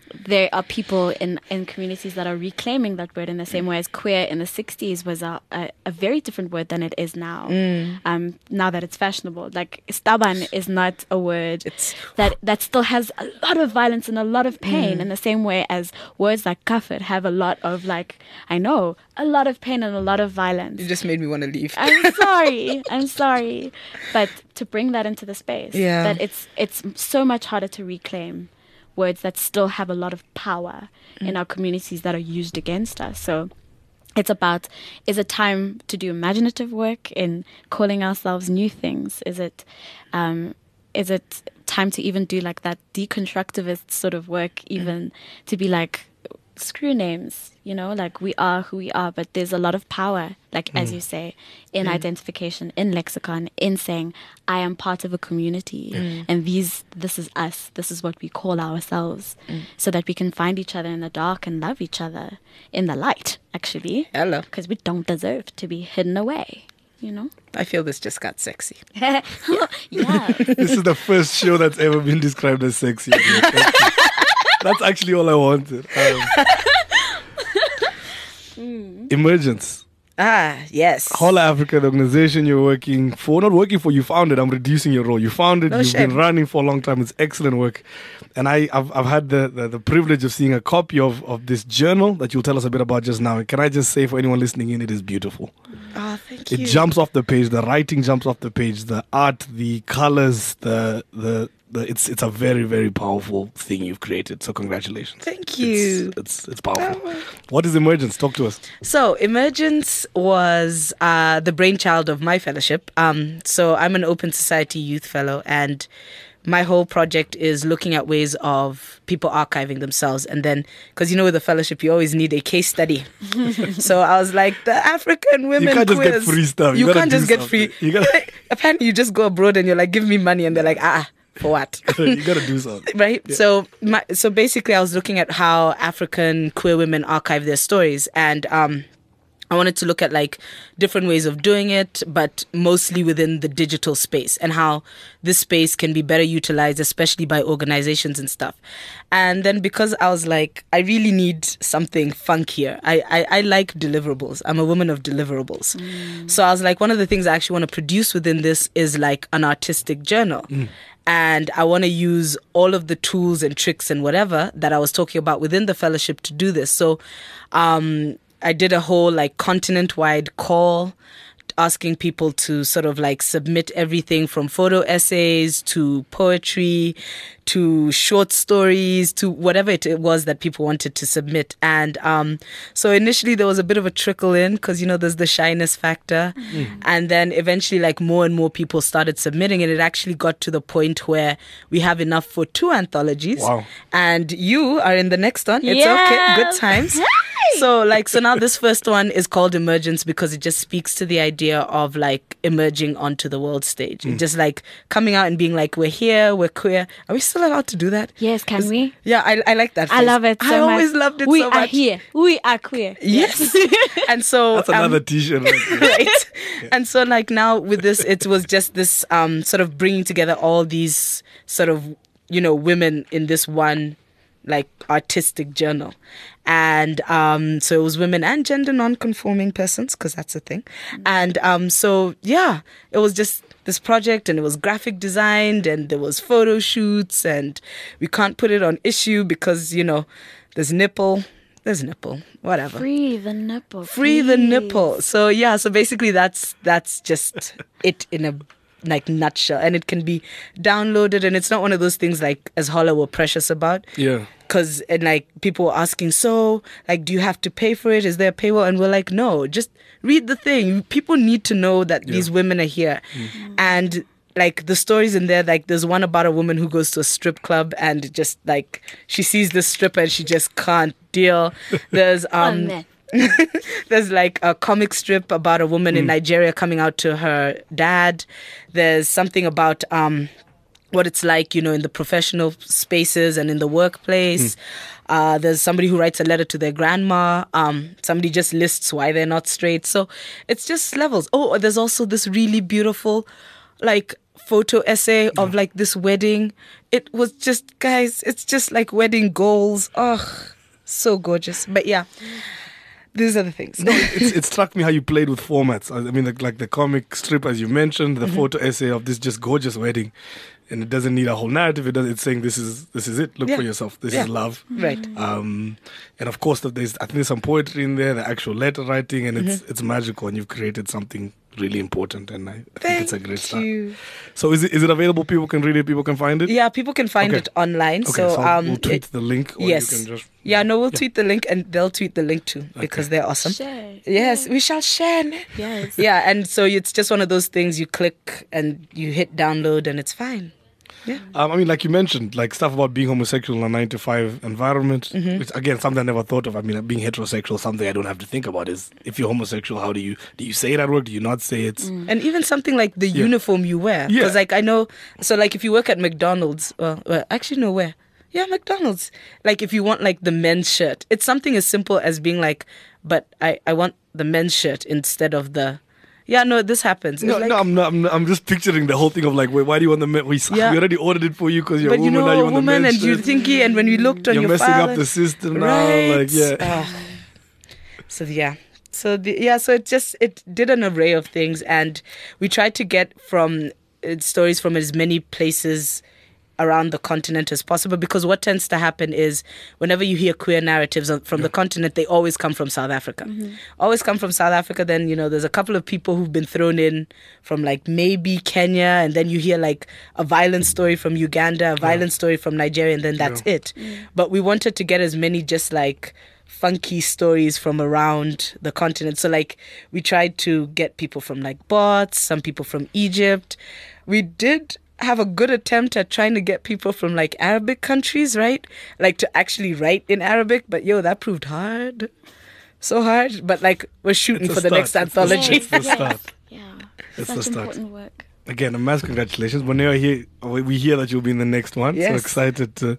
there are people in, in communities that are reclaiming that word in the same way as queer in the sixties was a, a, a very different word than it is now. Mm. Um, now that it's fashionable. Like, staban is not a word It's- that, that still has a lot of violence and a lot of pain Mm. in the same way as words like kafir have a lot of, like, I know, a lot of pain and a lot of violence. You just made me want to leave. I'm sorry. I'm sorry. But to bring that into the space, Yeah. that it's it's so much harder to reclaim words that still have a lot of power in our communities that are used against us. So it's about, is it time to do imaginative work in calling ourselves new things? Is it um, is it time to even do like that deconstructivist sort of work, even to be like, screw names, you know, like we are who we are, but there's a lot of power, like as you say, in identification, in lexicon, in saying I am part of a community and these this is us, this is what we call ourselves, so that we can find each other in the dark and love each other in the light, actually. Hello. Because we don't deserve to be hidden away, you know. I feel this just got sexy. Yeah. This is the first show that's ever been described as sexy. That's actually all I wanted. Um, Emergence. Ah, yes. Hola Africa, the organization you're working for, not working for, you founded. I'm reducing your role. You founded, No you've shame. been running for a long time. It's excellent work. And I, I've, I've had the, the, the privilege of seeing a copy of, of this journal that you'll tell us a bit about just now. And can I just say for anyone listening in, it is beautiful. Oh, thank It you. jumps off the page. The writing jumps off the page. The art, the colors, the the the. It's it's a very very powerful thing you've created. So congratulations. Thank you. It's it's, it's powerful. What is Emergence? Talk to us. So, Emergence was uh, the brainchild of my fellowship. Um, so, I'm an Open Society Youth Fellow, and my whole project is looking at ways of people archiving themselves. And then, because you know, with the fellowship, you always need a case study. So, I was like, the African women You can't just get quiz. free stuff. You You, gotta can't do just get something. free. You gotta- Apparently, you just go abroad and you're like, give me money. And they're like, ah, for what? You got to do something. Right. So, my, so basically, I was looking at how African queer women archive their stories, and um, I wanted to look at like different ways of doing it, but mostly within the digital space, and how this space can be better utilized, especially by organizations and stuff. And then because I was like, I really need something funkier. I I, I like deliverables. I'm a woman of deliverables. So I was like, one of the things I actually want to produce within this is like an artistic journal. And I want to use all of the tools and tricks and whatever that I was talking about within the fellowship to do this. So um, I did a whole like continent-wide call asking people to sort of like submit everything from photo essays to poetry to short stories to whatever it was that people wanted to submit. And um, so initially there was a bit of a trickle in because, you know, there's the shyness factor. Mm. And then eventually like more and more people started submitting, and it actually got to the point where we have enough for two anthologies. Wow. And you are in the next one. It's Yes. okay. Good times. So like, so now this first one is called Emergence because it just speaks to the idea of like emerging onto the world stage. Mm. Just like coming out and being like, we're here, we're queer. Are we still allowed to do that? Yes, can we? Yeah, I, I like that. I phrase. love it so I much. always loved it we so are much. here. We are queer. Yes. And so That's um, another T-shirt. Right there. right. And so like now with this, it was just this um sort of bringing together all these sort of, you know, women in this one like artistic journal. And um so it was women and gender non-conforming persons, because that's a thing. And um so yeah, it was just this project, and it was graphic designed, and there was photo shoots, and we can't put it on issue because, you know, there's nipple there's nipple whatever. Free the nipple. Free the please. nipple. So yeah, so basically that's that's just it in a like nutshell, and it can be downloaded, and it's not one of those things like as Holla were precious about. Yeah. Because and like people were asking, so like, do you have to pay for it? Is there a paywall? And we're like, no, just read the thing. People need to know that Yeah. these women are here, Mm. and like the stories in there, like there's one about a woman who goes to a strip club and just like she sees this stripper and she just can't deal. There's Oh, um. man. There's like a comic strip about a woman in Nigeria coming out to her dad. There's something about um, what it's like, you know, in the professional spaces and in the workplace. Uh, there's somebody who writes a letter to their grandma. Um, somebody just lists why they're not straight. So it's just levels. Oh, there's also this really beautiful, like, photo essay of like this wedding. It was just, guys, it's just like wedding goals. Oh, so gorgeous. But yeah, these are the things. No, it's, it struck me how you played with formats. I mean, like, like the comic strip, as you mentioned, the Mm-hmm. photo essay of this just gorgeous wedding. And it doesn't need a whole narrative. It does. It's saying this is this is it. Look Yeah. for yourself. This Yeah. is love. Right. Um, and of course, that there's I think there's some poetry in there, the actual letter writing, and it's Mm-hmm. it's magical. And you've created something really important. And I, I think it's a great start. you. So is it is it available? People can read it. People can find it. Yeah, people can find Okay. it online. Okay. so, So, um, we'll tweet it- the link. Or yes. You can just, yeah, no, we'll tweet the link and they'll tweet the link too because they're awesome. Share. Yes, we shall share. Yes. Yeah, and so it's just one of those things you click and you hit download and it's fine. Um, I mean, like you mentioned, like stuff about being homosexual in a nine to five environment, Mm-hmm. which again, something I never thought of. I mean, being heterosexual, something I don't have to think about is if you're homosexual, how do you do you say it at work? Do you not say it? And even something like the uniform you wear. Yeah. Because, like, I know, so, like, if you work at McDonald's, well, well, actually, no, where? Yeah, McDonald's. Like, if you want, like, the men's shirt, it's something as simple as being like, but I, I want the men's shirt instead of the, yeah, no, this happens. It's No, like, no, I'm not. I'm, not, I'm just picturing the whole thing of like, wait, why do you want the men? We, Yeah. we already ordered it for you because you're but a you woman. know, now you a want woman the and men's you're shirt. thinking, and when we looked on You're your messing file, up the system now. right. Like, yeah. Ah. So yeah, so the, yeah, so it just it did an array of things, and we tried to get from uh, stories from as many places around the continent as possible, because what tends to happen is whenever you hear queer narratives on- from the continent, they always come from South Africa. Always come from South Africa. Then, you know, there's a couple of people who've been thrown in from like maybe Kenya, and then you hear like a violent story from Uganda, a violent story from Nigeria, and then that's it. But we wanted to get as many just like funky stories from around the continent. So like we tried to get people from like Bots, some people from Egypt. We did have a good attempt at trying to get people from like Arabic countries, right? Like to actually write in Arabic, but yo, that proved hard. So hard. But like we're shooting It's a for the start. next It's the- anthology. it's the start. Yeah. It's Such the start. important work. Again, a mass congratulations. Boneo, here we we hear that you'll be in the next one. So Yes. excited to.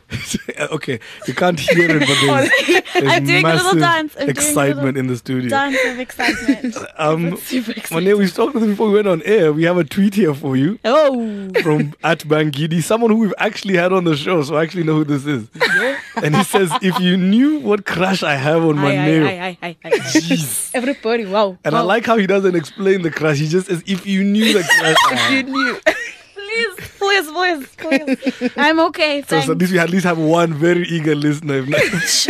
Okay, you can't hear it, but there's, there's I'm doing a little massive dance. I'm doing a excitement little in the studio. Dance of excitement. Um, Super excited. Monet, we talked to them before we went on air. We have a tweet here for you Oh. from at Bangidi, someone who we've actually had on the show, so I actually know who this is. And he says, "If you knew what crush I have on my Aye, nail." aye, aye, aye, aye. Jeez. Everybody, wow. And I wow. like how he doesn't explain the crush. He just says, "If you knew the crush I have." You knew. Please, please, please, please. I'm okay. So, Thanks. so at least we at least have one very eager listener, if, not,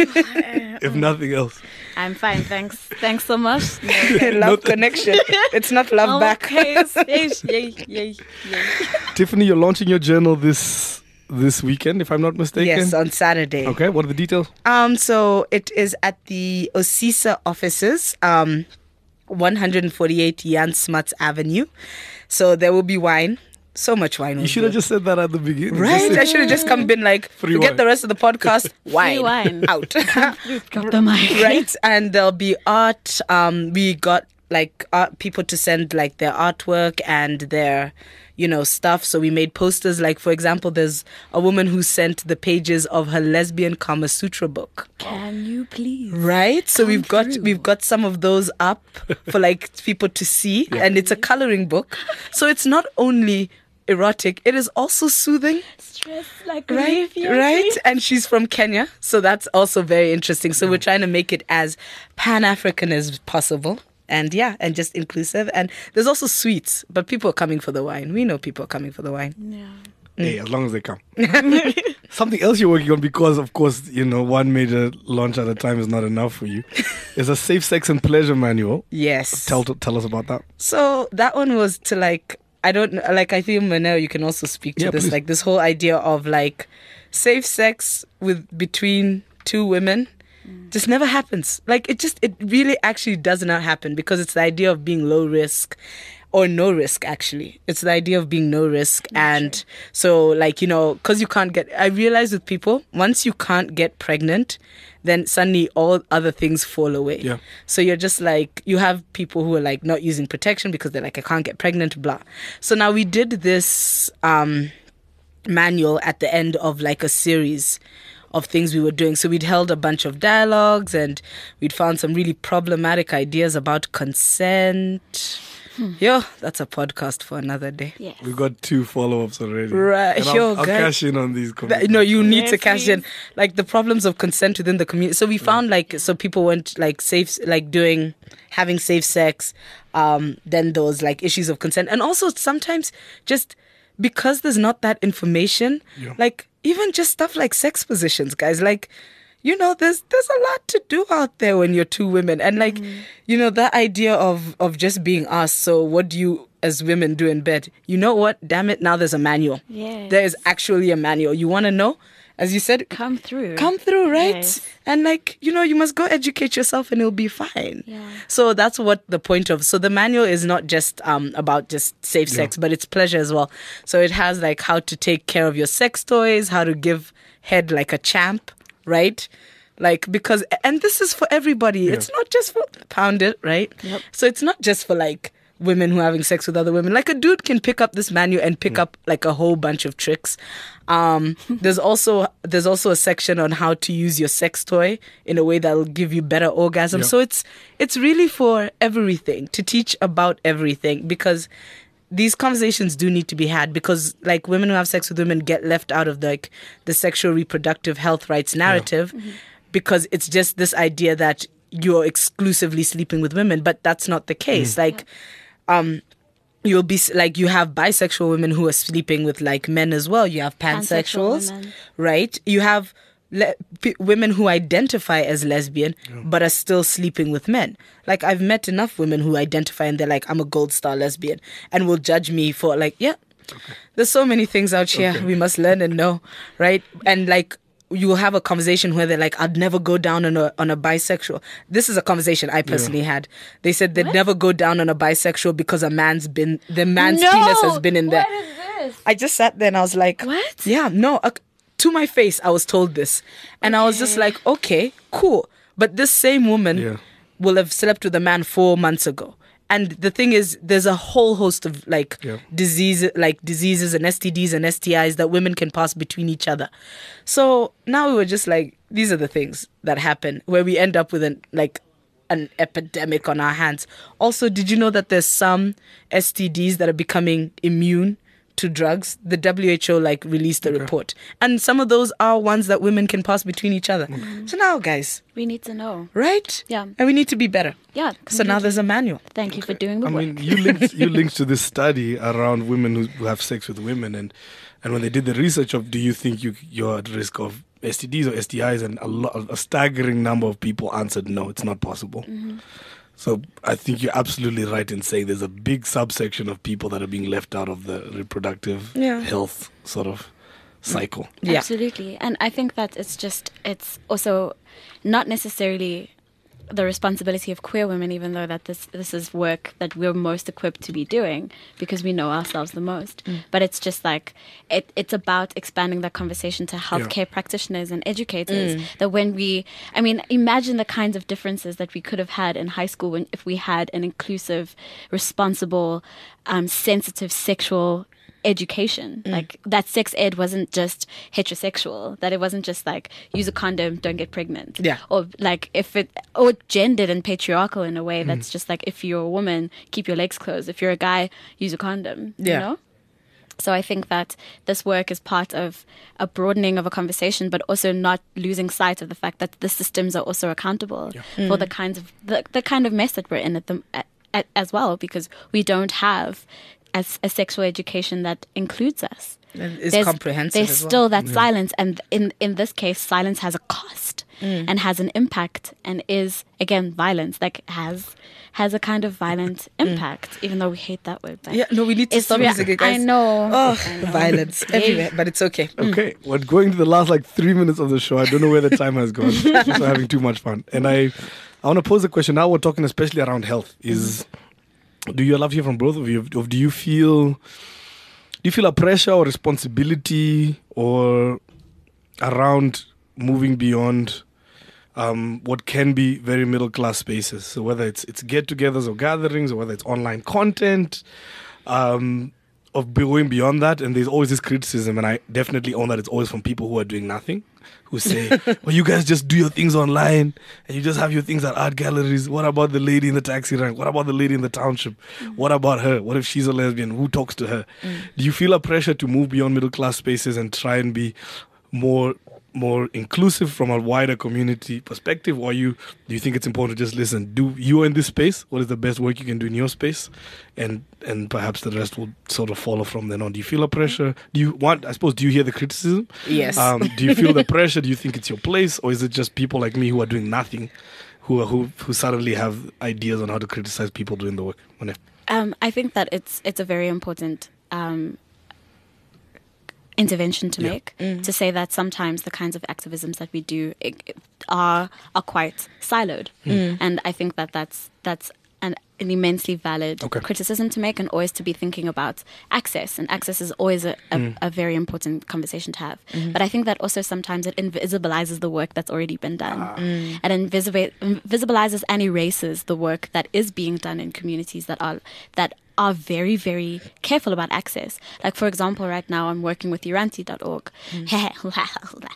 if nothing else. I'm fine. Thanks. Thanks so much. No, love Not- connection. It's not love I'm back. okay. Yay, yay, yay, yay. Tiffany, you're launching your journal this this weekend, if I'm not mistaken. Yes, on Saturday. Okay, what are the details? Um, so it is at the Osisa offices, um, one forty-eight Jan Smuts Avenue. So there will be wine. So much wine. You was should have there. just said that at the beginning. Right? Just I say- should have just come been like, Free forget wine. the rest of the podcast. Wine. wine. Out. Drop the mic. Right? And there'll be art. Um, we got like art people to send like their artwork and their, you know, stuff. So we made posters. Like, for example, there's a woman who sent the pages of her lesbian Kama Sutra book. Can you please? Right, so Come we've got through. we've got some of those up for like people to see, and it's a coloring book, so it's not only erotic, it is also soothing, Stress like right? relief, yeah, Right, please. and she's from Kenya, so that's also very interesting. So we're trying to make it as Pan-African as possible. And yeah, and just inclusive. And there's also sweets, but people are coming for the wine. We know people are coming for the wine. Yeah. Hey, as long as they come. Something else you're working on, because of course, you know, one major launch at a time is not enough for you, is a safe sex and pleasure manual. Yes. Tell tell us about that. So that one was to like, I don't know, like I think Manel, you can also speak to Yeah, this, please. like this whole idea of like safe sex with between two women just never happens. Like it just, it really actually does not happen, because it's the idea of being low risk or no risk, actually. It's the idea of being no risk. And so like, you know, because you can't get, I realize with people, once you can't get pregnant, then suddenly all other things fall away. Yeah. So you're just like, you have people who are like not using protection because they're like, I can't get pregnant, blah. So now we did this um, manual at the end of like a series of things we were doing. So we'd held a bunch of dialogues and we'd found some really problematic ideas about consent. Yo, that's a podcast for another day. Yes. We got two follow-ups already. Right, And I'll, yo, I'll guys. cash in on these. That- no, you need Yes, to cash in please. like the problems of consent within the community. So we found like so people went like safe like doing having safe sex. Um, then there was like issues of consent, and also sometimes just because there's not that information, Yeah. like even just stuff like sex positions, guys. Like, you know, there's there's a lot to do out there when you're two women, and like, you know, that idea of of just being asked. So what do you as women do in bed? You know what? Damn it! Now there's a manual. Yes. There is actually a manual. You want to know? As you said, Come through. come through, right? Yes. And like, you know, you must go educate yourself and it'll be fine. Yeah. So that's what the point of. So the manual is not just um about just safe sex, but it's pleasure as well. So it has like how to take care of your sex toys, how to give head like a champ, right? Like, because, and this is for everybody. It's not just for pound it, right? Yep. So it's not just for like women who are having sex with other women. Like a dude can pick up this manual and pick up like a whole bunch of tricks. Um, there's also there's also a section on how to use your sex toy in a way that will give you better orgasm. Yeah. So it's it's really for everything, to teach about everything, because these conversations do need to be had, because like women who have sex with women get left out of the, like the sexual reproductive health rights narrative because it's just this idea that you're exclusively sleeping with women, but that's not the case. Like um you'll be s- like you have bisexual women who are sleeping with like men as well. You have Pansexual pansexuals, women. right? You have le- p- women who identify as lesbian but are still sleeping with men. Like I've met enough women who identify and they're like, I'm a gold star lesbian, and will judge me for like, yeah, there's so many things out here Okay. we must learn and know, right? And like you will have a conversation where they're like, I'd never go down on a on a bisexual. This is a conversation I personally had. They said they'd never go down on a bisexual because a man's been the man's No! penis has been in there. What is this? I just sat there and I was like, What? Yeah, no. Uh, to my face, I was told this, and I was just like, okay, cool. But this same woman Yeah. will have slept with a man four months ago. And the thing is, there's a whole host of like Yeah. disease, like diseases and S T Ds and S T Is that women can pass between each other. So now we were just like, these are the things that happen where we end up with an like an epidemic on our hands. Also, did you know that there's some S T Ds that are becoming immune to drugs? The W H O like released a report, and some of those are ones that women can pass between each other. So now, guys, We need to know. right? Yeah. And we need to be better. Yeah. So now completely. there's a manual. Thank you for doing the I work. mean, you linked you linked to this study around women who, who have sex with women, and and when they did the research of, do you think you you're at risk of S T Ds or S T Is, and a, lo- a staggering number of people answered no, it's not possible. So I think you're absolutely right in saying there's a big subsection of people that are being left out of the reproductive Yeah. health sort of cycle. Yeah. Absolutely. And I think that it's just, it's also not necessarily the responsibility of queer women, even though that this this is work that we're most equipped to be doing because we know ourselves the most. But it's just like, it, it's about expanding that conversation to healthcare practitioners and educators. That when we, I mean, imagine the kinds of differences that we could have had in high school when, if we had an inclusive, responsible, um, sensitive sexual education. Like that sex ed wasn't just heterosexual, that it wasn't just like use a condom, don't get pregnant. Yeah. Or like if it, or gendered and patriarchal in a way that's just like, if you're a woman, keep your legs closed. If you're a guy, use a condom. Yeah. You know? So I think that this work is part of a broadening of a conversation, but also not losing sight of the fact that the systems are also accountable for the kinds of the, the kind of mess that we're in at the at, at, as well, because we don't have as a sexual education that includes us. And is There's- comprehensive There's as well. still that silence, and in in this case, silence has a cost and has an impact, and is again violence. Like has has a kind of violent impact, even though we hate that word. But Yeah, no, we need to it's stop rea- using it, guys. I know. Oh, I know. violence everywhere, but it's okay. Okay, we're going to the last like three minutes of the show. I don't know where the time has gone. Just we're having too much fun. And I, I want to pose a question. Now we're talking especially around health. Is do you love hear from both of you? Of do you feel, do you feel a pressure or responsibility or around moving beyond um, what can be very middle class spaces? So whether it's it's get-togethers or gatherings, or whether it's online content. Um, of going beyond that, and there's always this criticism, and I definitely own that it's always from people who are doing nothing, who say, well, you guys just do your things online, and you just have your things at art galleries. What about the lady in the taxi rank? What about the lady in the township? Mm. What about her? What if she's a lesbian? Who talks to her? Mm. Do you feel a pressure to move beyond middle class spaces and try and be more more inclusive from a wider community perspective, or you do you think it's important to just listen? Do you are in this space? What is the best work you can do in your space, and and perhaps the rest will sort of follow from then on? Do you feel a pressure? Do you want? I suppose. Do you hear the criticism? Yes. Um, do you feel the pressure? Do you think it's your place, or is it just people like me who are doing nothing, who are, who who suddenly have ideas on how to criticize people doing the work? Um, I think that it's it's a very important. Um, intervention to yeah. make mm. to say that sometimes the kinds of activisms that we do it, are are quite siloed, mm. and I think that that's that's an, an immensely valid okay. criticism to make, and always to be thinking about access, and access is always a, a, mm. a very important conversation to have. Mm-hmm. But I think that also sometimes it invisibilizes the work that's already been done, ah. mm. and invisibi- invisibilizes and erases the work that is being done in communities that are that. are very, very careful about access. Like, for example, right now I'm working with Uranti dot org. Mm.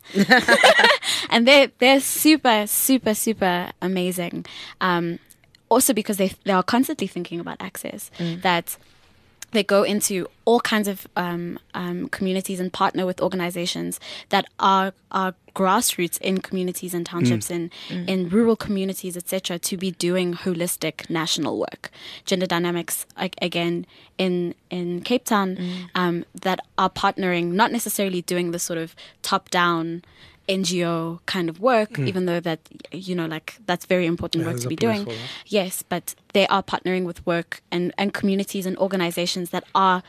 And they're, they're super, super, super amazing. Um, also because they, they are constantly thinking about access. Mm. That they go into all kinds of um, um, communities and partner with organizations that are are grassroots in communities and townships, mm. in, mm. in rural communities, et cetera, to be doing holistic national work. Gender Dynamics, like, again, in in Cape Town, mm. um, that are partnering, not necessarily doing the sort of top-down N G O kind of work, mm. even though that, you know, like, that's very important yeah, work to be doing. Yes, but they are partnering with work and, and communities and organizations that are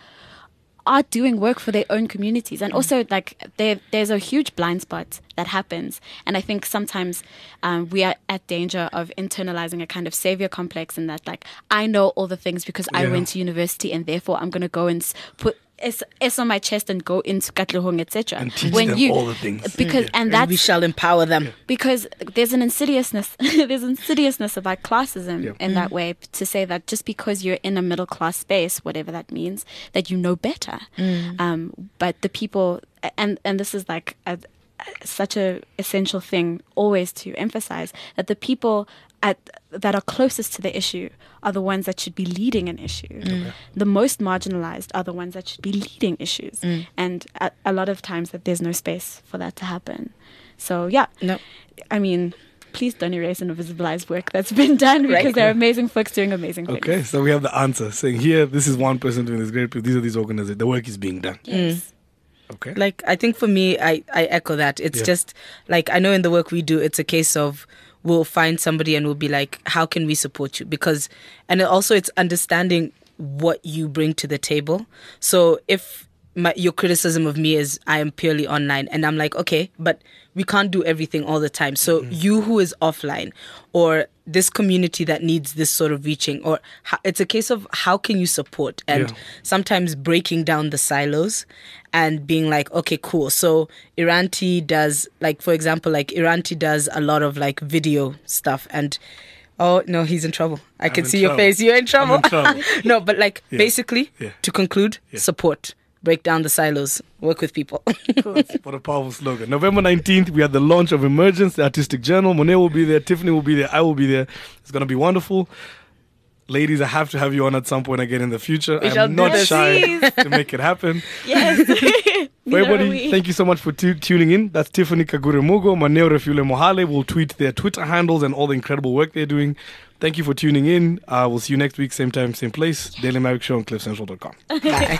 are doing work for their own communities. And mm. also, like, there there's a huge blind spot that happens. And I think sometimes um, we are at danger of internalizing a kind of savior complex, in that, like, I know all the things because yeah. I went to university, and therefore I'm going to go and put S, S on my chest and go into Katlehong, et cetera. And teach when them you, all the things. Because, yeah. and, that's, and we shall empower them. Yeah. Because there's an insidiousness, there's insidiousness about classism yeah. in mm. that way, to say that just because you're in a middle class space, whatever that means, that you know better. Mm. Um, but the people, and, and this is like a, such a essential thing always to emphasize, that the people at that are closest to the issue are the ones that should be leading an issue. Mm. The most marginalized are the ones that should be leading issues. Mm. And a, a lot of times that there's no space for that to happen. So, yeah. No. I mean, please don't erase and invisibilize work that's been done, because right. there are amazing folks doing amazing things. Okay, so we have the answer saying here, this is one person doing this great, these are these organizations, the work is being done. Yes. Mm. Okay. Like, I think for me, I, I echo that. It's yeah. just, like, I know in the work we do, it's a case of, we'll find somebody and we'll be like, how can we support you? Because, and also it's understanding what you bring to the table. So if my, your criticism of me is I am purely online, and I'm like, okay, but we can't do everything all the time. So mm-hmm. you who is offline, or this community that needs this sort of reaching, or how, it's a case of how can you support, and yeah. sometimes breaking down the silos and being like, okay, cool. So Uranti does, like, for example, like Uranti does a lot of like video stuff, and oh no, he's in trouble. I I'm can see trouble. Your face. You're in trouble. I'm in trouble. No, but like yeah. basically, yeah. to conclude, yeah. support. Break down the silos, work with people. What a powerful slogan. November nineteenth, we had the launch of Emergence, the artistic journal. Monet will be there, Tiffany will be there, I will be there. It's going to be wonderful. Ladies, I have to have you on at some point again in the future. We I'm not shy to make it happen. Yes. For everybody, thank you so much for t- tuning in. That's Tiffany Kagure Mugo, Maneo Refule Mohale. We'll tweet their Twitter handles and all the incredible work they're doing. Thank you for tuning in. Uh, we'll see you next week, same time, same place. Daily Maverick Show on cliff central dot com. Bye.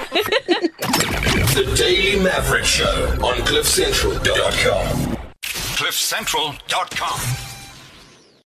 The Daily Maverick Show on cliff central dot com. cliff central dot com.